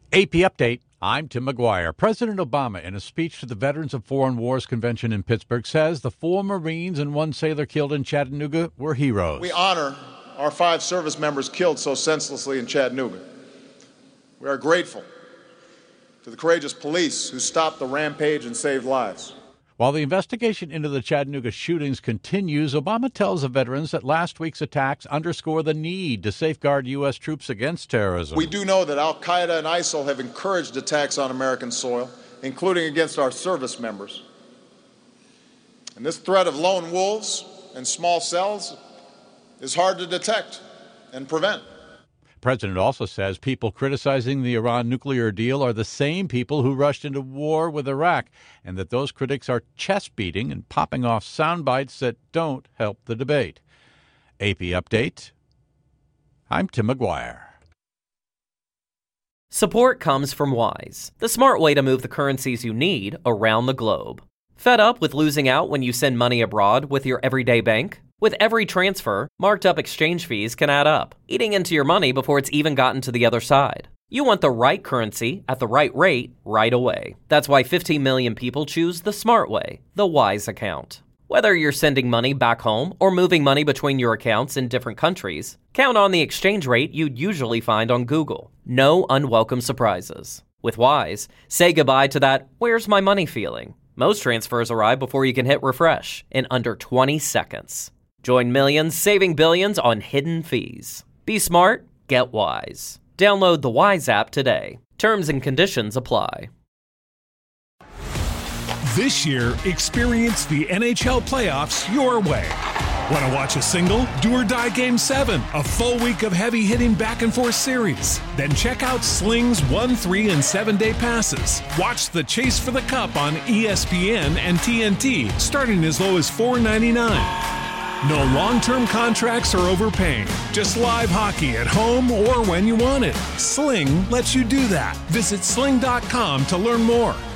AP Update. I'm Tim McGuire. President Obama, in a speech to the Veterans of Foreign Wars Convention in Pittsburgh, says the 4 Marines and 1 sailor killed in Chattanooga were heroes. We honor our 5 service members killed so senselessly in Chattanooga. We are grateful to the courageous police who stopped the rampage and saved lives. While the investigation into the Chattanooga shootings continues, Obama tells the veterans that last week's attacks underscore the need to safeguard U.S. troops against terrorism. We do know that al-Qaeda and ISIL have encouraged attacks on American soil, including against our service members. And this threat of lone wolves and small cells is hard to detect and prevent. The president also says people criticizing the Iran nuclear deal are the same people who rushed into war with Iraq, and that those critics are chest-beating and popping off sound bites that don't help the debate. AP Update. I'm Tim McGuire. Support comes from Wise, the smart way to move the currencies you need around the globe. Fed up with losing out when you send money abroad with your everyday bank? With every transfer, marked up exchange fees can add up, eating into your money before it's even gotten to the other side. You want the right currency at the right rate right away. That's why 15 million people choose the smart way, the Wise account. Whether you're sending money back home or moving money between your accounts in different countries, count on the exchange rate you'd usually find on Google. No unwelcome surprises. With Wise, say goodbye to that "where's my money" feeling. Most transfers arrive before you can hit refresh in under 20 seconds. Join millions saving billions on hidden fees. Be smart, get Wise. Download the Wise app today. Terms and conditions apply. This year, experience the NHL playoffs your way. Want to watch a single? Do or die Game 7, a full week of heavy-hitting back-and-forth series. Then check out Sling's 1, 3, and 7-day passes. Watch the Chase for the Cup on ESPN and TNT, starting as low as $4.99. No long-term contracts or overpaying. Just live hockey at home or when you want it. Sling lets you do that. Visit sling.com to learn more.